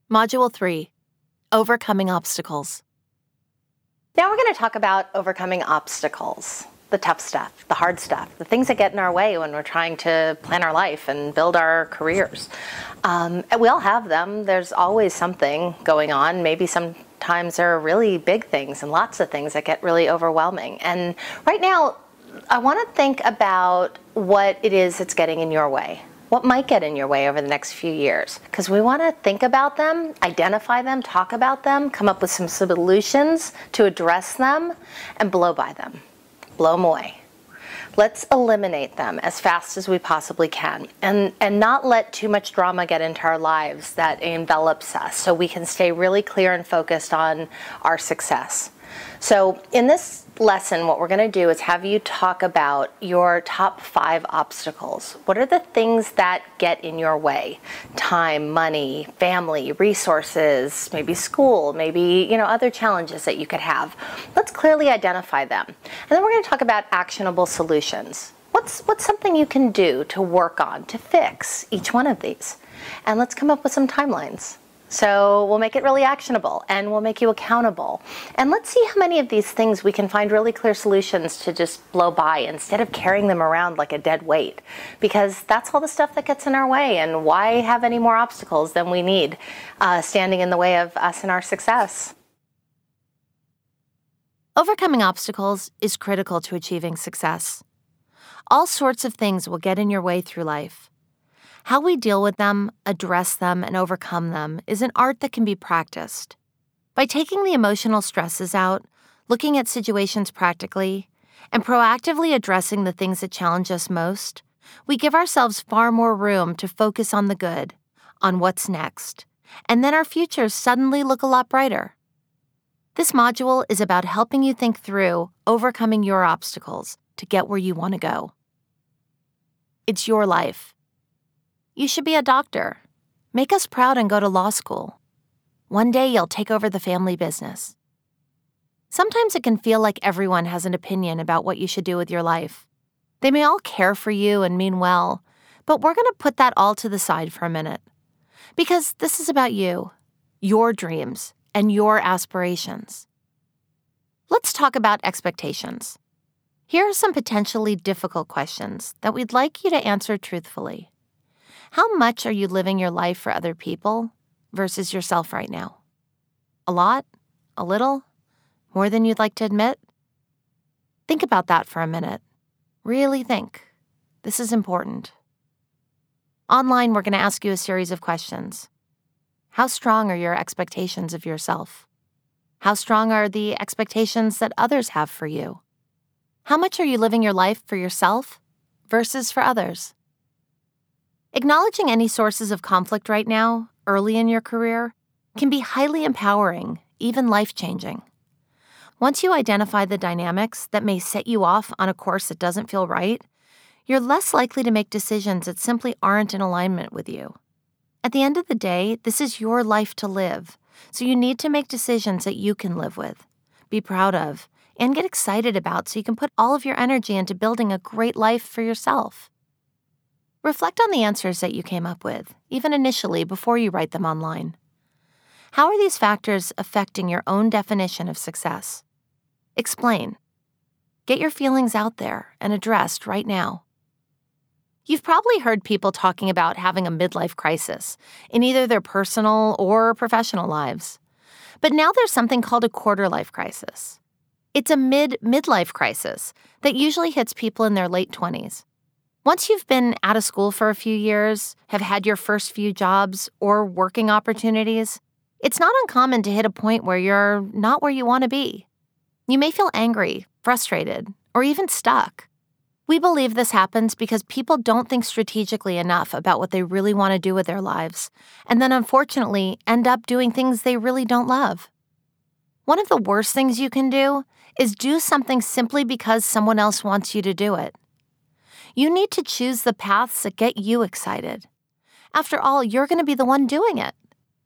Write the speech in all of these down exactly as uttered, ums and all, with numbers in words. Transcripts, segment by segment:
Module three, Overcoming Obstacles. Now we're going to talk about overcoming obstacles, the tough stuff, the hard stuff, the things that get in our way when we're trying to plan our life and build our careers. Um, and we all have them. There's always something going on. Maybe sometimes there are really big things and lots of things that get really overwhelming. And right now, I want to think about what it is that's getting in your way. What might get in your way over the next few years? Because we want to think about them, identify them, talk about them, come up with some solutions to address them, and blow by them. Blow them away. Let's eliminate them as fast as we possibly can and, and not let too much drama get into our lives that envelops us so we can stay really clear and focused on our success. So in this lesson, what we're going to do is have you talk about your top five obstacles. What are the things that get in your way? Time, money, family, resources, maybe school, maybe, you know, other challenges that you could have. Let's clearly identify them. And then we're going to talk about actionable solutions. What's, what's something you can do to work on, to fix each one of these? And let's come up with some timelines. So we'll make it really actionable and we'll make you accountable. And let's see how many of these things we can find really clear solutions to just blow by instead of carrying them around like a dead weight. Because that's all the stuff that gets in our way, and why have any more obstacles than we need uh, standing in the way of us and our success? Overcoming obstacles is critical to achieving success. All sorts of things will get in your way through life. How we deal with them, address them, and overcome them is an art that can be practiced. By taking the emotional stresses out, looking at situations practically, and proactively addressing the things that challenge us most, we give ourselves far more room to focus on the good, on what's next, and then our futures suddenly look a lot brighter. This module is about helping you think through overcoming your obstacles to get where you want to go. It's your life. You should be a doctor. Make us proud and go to law school. One day you'll take over the family business. Sometimes it can feel like everyone has an opinion about what you should do with your life. They may all care for you and mean well, but we're going to put that all to the side for a minute. Because this is about you, your dreams, and your aspirations. Let's talk about expectations. Here are some potentially difficult questions that we'd like you to answer truthfully. How much are you living your life for other people versus yourself right now? A lot? A little? More than you'd like to admit? Think about that for a minute. Really think. This is important. Online, we're going to ask you a series of questions. How strong are your expectations of yourself? How strong are the expectations that others have for you? How much are you living your life for yourself versus for others? Acknowledging any sources of conflict right now, early in your career, can be highly empowering, even life-changing. Once you identify the dynamics that may set you off on a course that doesn't feel right, you're less likely to make decisions that simply aren't in alignment with you. At the end of the day, this is your life to live, so you need to make decisions that you can live with, be proud of, and get excited about so you can put all of your energy into building a great life for yourself. Reflect on the answers that you came up with, even initially before you write them online. How are these factors affecting your own definition of success? Explain. Get your feelings out there and addressed right now. You've probably heard people talking about having a midlife crisis in either their personal or professional lives. But now there's something called a quarter-life crisis. It's a mid-midlife crisis that usually hits people in their late twenties. Once you've been out of school for a few years, have had your first few jobs or working opportunities, it's not uncommon to hit a point where you're not where you want to be. You may feel angry, frustrated, or even stuck. We believe this happens because people don't think strategically enough about what they really want to do with their lives, and then unfortunately end up doing things they really don't love. One of the worst things you can do is do something simply because someone else wants you to do it. You need to choose the paths that get you excited. After all, you're going to be the one doing it.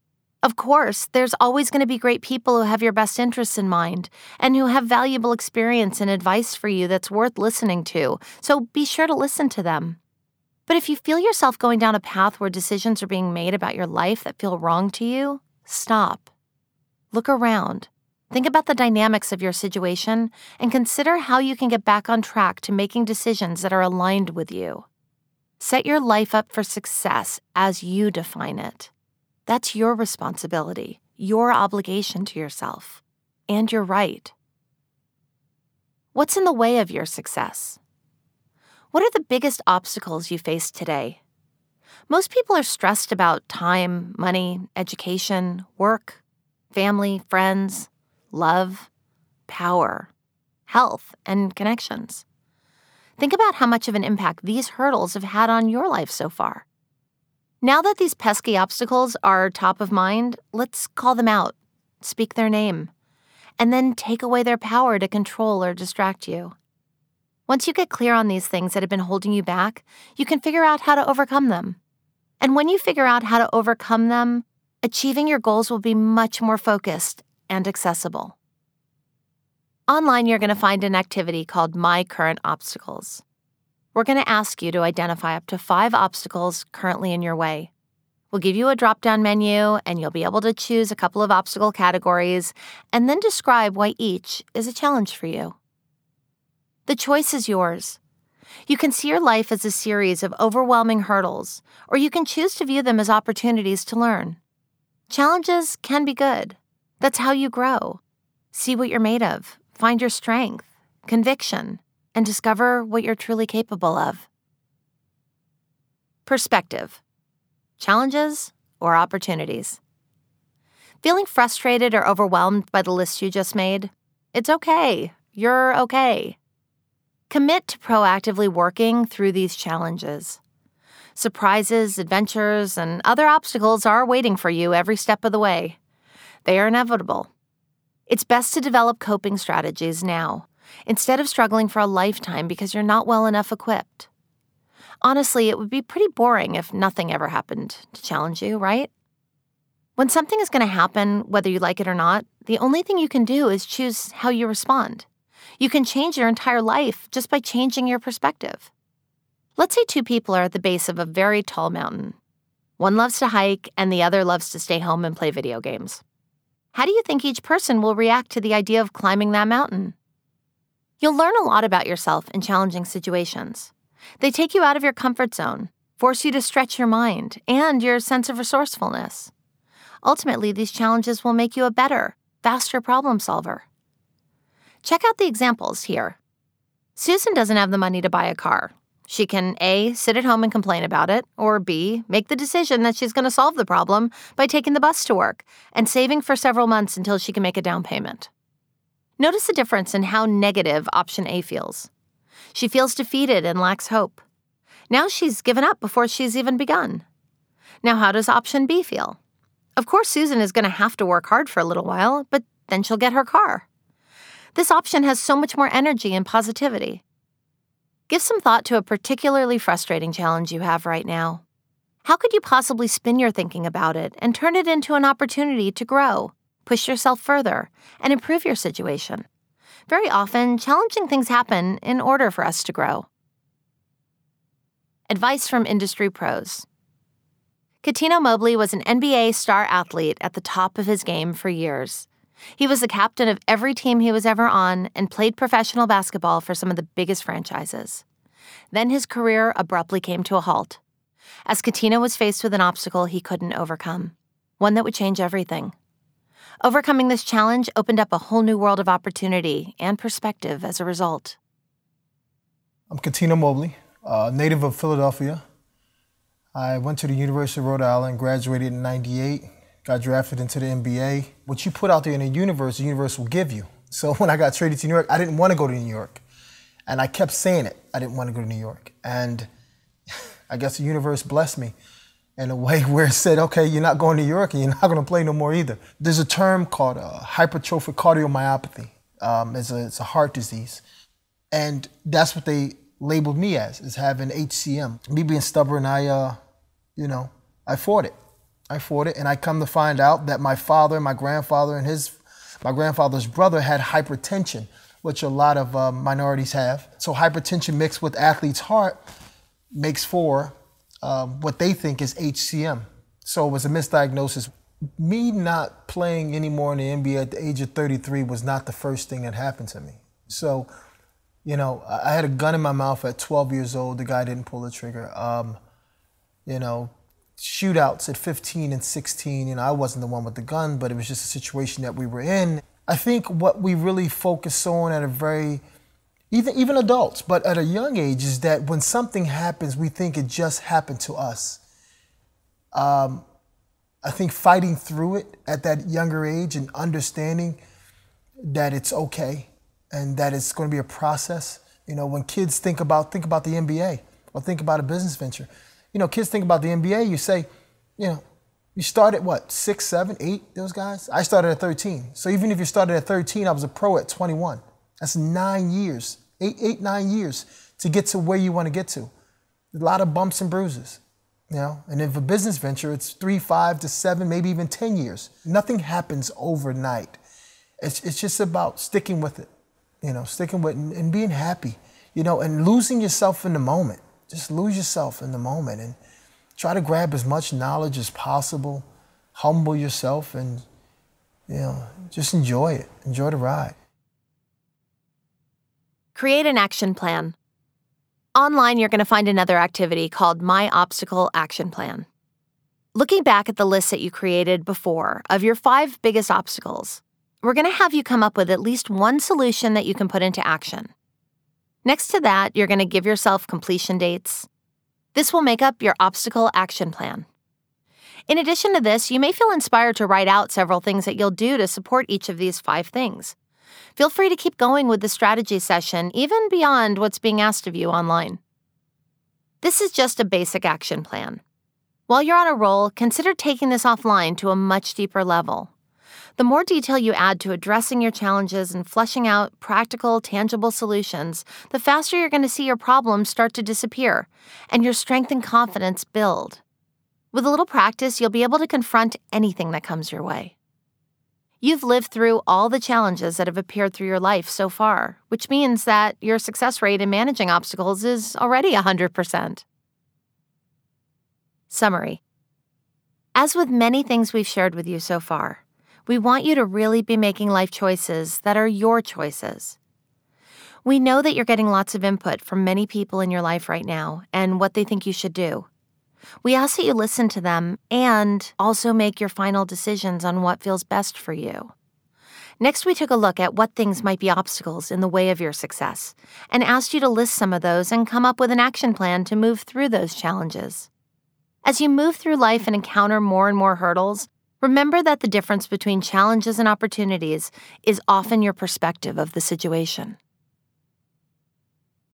Of course, there's always going to be great people who have your best interests in mind and who have valuable experience and advice for you that's worth listening to, so be sure to listen to them. But if you feel yourself going down a path where decisions are being made about your life that feel wrong to you, stop. Look around. Think about the dynamics of your situation and consider how you can get back on track to making decisions that are aligned with you. Set your life up for success as you define it. That's your responsibility, your obligation to yourself, and your right. What's in the way of your success? What are the biggest obstacles you face today? Most people are stressed about time, money, education, work, family, friends, love, power, health, and connections. Think about how much of an impact these hurdles have had on your life so far. Now that these pesky obstacles are top of mind, let's call them out, speak their name, and then take away their power to control or distract you. Once you get clear on these things that have been holding you back, you can figure out how to overcome them. And when you figure out how to overcome them, achieving your goals will be much more focused and accessible. Online, you're going to find an activity called My Current Obstacles. We're going to ask you to identify up to five obstacles currently in your way. We'll give you a drop-down menu, and you'll be able to choose a couple of obstacle categories and then describe why each is a challenge for you. The choice is yours. You can see your life as a series of overwhelming hurdles, or you can choose to view them as opportunities to learn. Challenges can be good. That's how you grow. See what you're made of, find your strength, conviction, and discover what you're truly capable of. Perspective. Challenges or opportunities? Feeling frustrated or overwhelmed by the list you just made? It's okay. You're okay. Commit to proactively working through these challenges. Surprises, adventures, and other obstacles are waiting for you every step of the way. They are inevitable. It's best to develop coping strategies now, instead of struggling for a lifetime because you're not well enough equipped. Honestly, it would be pretty boring if nothing ever happened to challenge you, right? When something is going to happen, whether you like it or not, the only thing you can do is choose how you respond. You can change your entire life just by changing your perspective. Let's say two people are at the base of a very tall mountain. One loves to hike, and the other loves to stay home and play video games. How do you think each person will react to the idea of climbing that mountain? You'll learn a lot about yourself in challenging situations. They take you out of your comfort zone, force you to stretch your mind and your sense of resourcefulness. Ultimately, these challenges will make you a better, faster problem solver. Check out the examples here. Susan doesn't have the money to buy a car. She can A, sit at home and complain about it, or B, make the decision that she's going to solve the problem by taking the bus to work and saving for several months until she can make a down payment. Notice the difference in how negative option A feels. She feels defeated and lacks hope. Now she's given up before she's even begun. Now how does option B feel? Of course, Susan is going to have to work hard for a little while, but then she'll get her car. This option has so much more energy and positivity. Give some thought to a particularly frustrating challenge you have right now. How could you possibly spin your thinking about it and turn it into an opportunity to grow, push yourself further, and improve your situation? Very often, challenging things happen in order for us to grow. Advice from industry pros. Cuttino Mobley was an N B A star athlete at the top of his game for years. He was the captain of every team he was ever on and played professional basketball for some of the biggest franchises. Then his career abruptly came to a halt, as Cuttino was faced with an obstacle he couldn't overcome, one that would change everything. Overcoming this challenge opened up a whole new world of opportunity and perspective as a result. I'm Cuttino Mobley, a native of Philadelphia. I went to the University of Rhode Island, graduated in ninety-eight. Got drafted into the N B A. What you put out there in the universe, the universe will give you. So when I got traded to New York, I didn't want to go to New York. And I kept saying it, I didn't want to go to New York. And I guess the universe blessed me in a way where it said, okay, you're not going to New York and you're not going to play no more either. There's a term called uh, hypertrophic cardiomyopathy. Um, it's, a, it's a heart disease. And that's what they labeled me as, as having H C M. Me being stubborn, I, uh, you know, I fought it. I fought it, and I come to find out that my father, my grandfather, and his, my grandfather's brother had hypertension, which a lot of uh, minorities have. So hypertension mixed with athlete's heart makes for um, what they think is H C M. So it was a misdiagnosis. me not playing anymore in the N B A at the age of thirty-three was not the first thing that happened to me. So, you know, I had a gun in my mouth at twelve years old. The guy didn't pull the trigger. Um, you know, shootouts at fifteen and sixteen. You know, I wasn't the one with the gun, but it was just a situation that we were in. I think what we really focus on at a very, even, even adults, but at a young age, is that when something happens, we think it just happened to us. Um, I think fighting through it at that younger age and understanding that it's okay and that it's going to be a process. You know, when kids think about think about the N B A or think about a business venture, you know, kids think about the N B A, you say, you know, you start at what, six, seven, eight, those guys? I started at thirteen. So even if you started at thirteen, I was a pro at twenty-one. That's nine years, eight, eight, nine years to get to where you want to get to. A lot of bumps and bruises. You know, and if a business venture, it's three, five to seven, maybe even ten years. Nothing happens overnight. It's it's just about sticking with it, you know, sticking with it and, and being happy, you know, and losing yourself in the moment. Just lose yourself in the moment and try to grab as much knowledge as possible, humble yourself, and, you know, just enjoy it. Enjoy the ride. Create an action plan. Online, you're going to find another activity called My Obstacle Action Plan. Looking back at the list that you created before of your five biggest obstacles, we're going to have you come up with at least one solution that you can put into action. Next to that, you're going to give yourself completion dates. This will make up your obstacle action plan. In addition to this, you may feel inspired to write out several things that you'll do to support each of these five things. Feel free to keep going with the strategy session, even beyond what's being asked of you online. This is just a basic action plan. While you're on a roll, consider taking this offline to a much deeper level. The more detail you add to addressing your challenges and fleshing out practical, tangible solutions, the faster you're going to see your problems start to disappear and your strength and confidence build. With a little practice, you'll be able to confront anything that comes your way. You've lived through all the challenges that have appeared through your life so far, which means that your success rate in managing obstacles is already one hundred percent. Summary. As with many things we've shared with you so far, we want you to really be making life choices that are your choices. We know that you're getting lots of input from many people in your life right now and what they think you should do. We ask that you listen to them and also make your final decisions on what feels best for you. Next, we took a look at what things might be obstacles in the way of your success and asked you to list some of those and come up with an action plan to move through those challenges. As you move through life and encounter more and more hurdles, remember that the difference between challenges and opportunities is often your perspective of the situation.